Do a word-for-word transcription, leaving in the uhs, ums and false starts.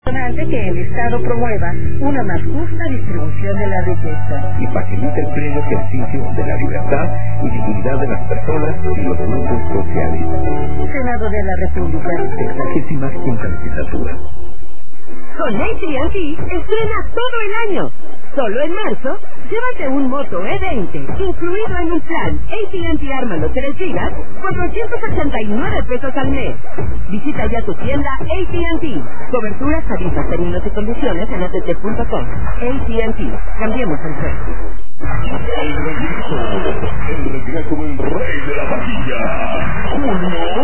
importante que el Estado promueva una más justa distribución de la riqueza y facilite el pleno ejercicio de la libertad y dignidad de las personas y los grupos sociales. Senado de la República. Sexagésima quinta legislatura. Con A T and T estrena todo el año. Solo en marzo, llévate un Moto E veinte, incluido en un plan A T and T Ármalo tres gigas, cuatrocientos ochenta y nueve pesos al mes. Visita ya tu tienda A T and T. Coberturas, tarifas, términos y condiciones en A T T punto com. A T and T. Cambiemos el juego. El regreso, el regreso del rey de la taquilla, Julio